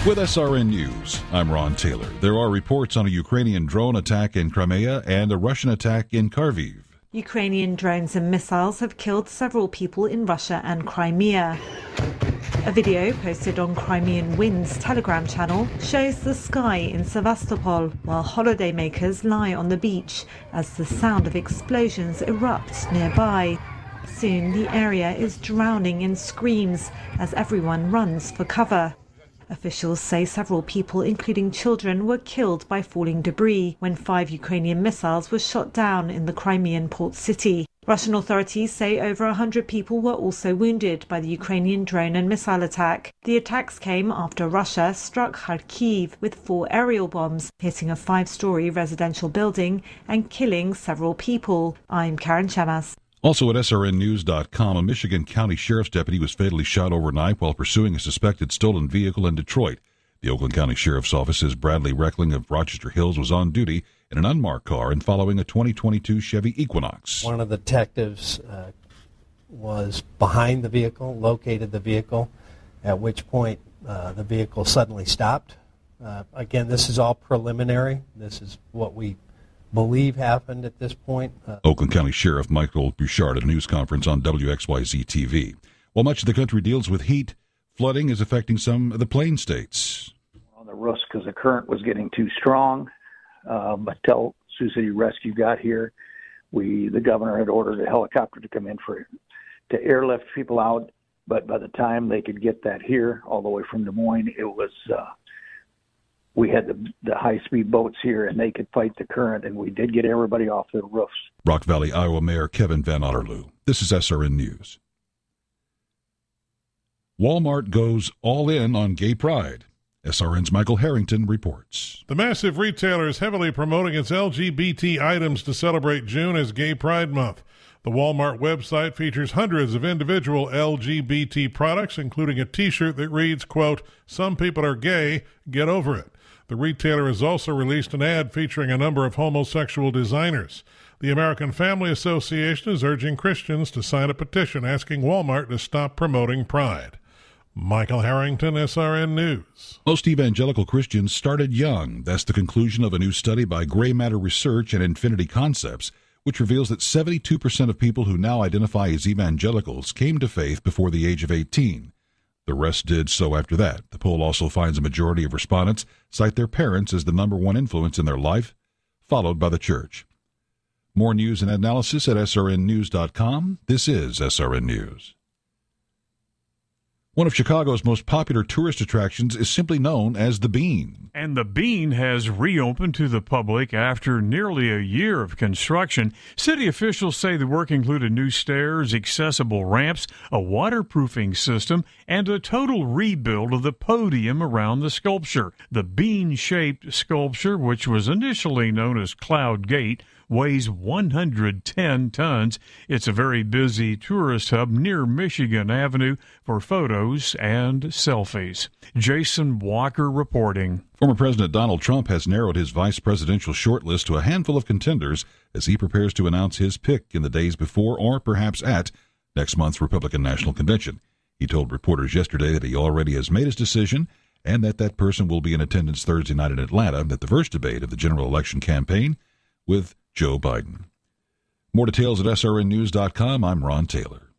With SRN News, I'm Ron Taylor. There are reports on a Ukrainian drone attack in Crimea and a Russian attack in Kharkiv. Ukrainian drones and missiles have killed several people in Russia and Crimea. A video posted on Crimean Wind's Telegram channel shows the sky in Sevastopol while holidaymakers lie on the beach as the sound of explosions erupts nearby. Soon the area is drowning in screams as everyone runs for cover. Officials say several people, including children, were killed by falling debris when 5 Ukrainian missiles were shot down in the Crimean port city. Russian authorities say over 100 people were also wounded by the Ukrainian drone and missile attack. The attacks came after Russia struck Kharkiv with 4 aerial bombs, hitting a 5-story residential building and killing several people. I'm Karen Chemas. Also at srnnews.com, a Michigan County Sheriff's deputy was fatally shot overnight while pursuing a suspected stolen vehicle in Detroit. The Oakland County Sheriff's Office says Bradley Reckling of Rochester Hills was on duty in an unmarked car and following a 2022 Chevy Equinox. One of the detectives was behind the vehicle, located the vehicle, at which point the vehicle suddenly stopped. Again, this is all preliminary. This is what we believe happened at this point. Oakland County Sheriff Michael Bouchard at a news conference on WXYZ-TV. While much of the country deals with heat, flooding is affecting some of the plain states. On the roofs because the current was getting too strong. But till Sioux City Rescue got here, the governor had ordered a helicopter to come in to airlift people out. But by the time they could get that here, all the way from Des Moines, it was we had the high-speed boats here, and they could fight the current, and we did get everybody off their roofs. Rock Valley, Iowa Mayor Kevin Van Otterloo. This is SRN News. Walmart goes all in on gay pride. SRN's Michael Harrington reports. The massive retailer is heavily promoting its LGBT items to celebrate June as Gay Pride Month. The Walmart website features hundreds of individual LGBT products, including a T-shirt that reads, quote, "Some people are gay, get over it." The retailer has also released an ad featuring a number of homosexual designers. The American Family Association is urging Christians to sign a petition asking Walmart to stop promoting pride. Michael Harrington, SRN News. Most evangelical Christians started young. That's the conclusion of a new study by Gray Matter Research and Infinity Concepts, which reveals that 72% of people who now identify as evangelicals came to faith before the age of 18. The rest did so after that. The poll also finds a majority of respondents cite their parents as the number one influence in their life, followed by the church. More news and analysis at srnnews.com. This is SRN News. One of Chicago's most popular tourist attractions is simply known as the Bean. And the Bean has reopened to the public after nearly a year of construction. City officials say the work included new stairs, accessible ramps, a waterproofing system, and a total rebuild of the podium around the sculpture. The bean-shaped sculpture, which was initially known as Cloud Gate, weighs 110 tons. It's a very busy tourist hub near Michigan Avenue for photos and selfies. Jason Walker reporting. Former President Donald Trump has narrowed his vice presidential shortlist to a handful of contenders as he prepares to announce his pick in the days before or perhaps at next month's Republican National Convention. He told reporters yesterday that he already has made his decision and that person will be in attendance Thursday night in Atlanta at the first debate of the general election campaign with Joe Biden. More details at srnnews.com. I'm Ron Taylor.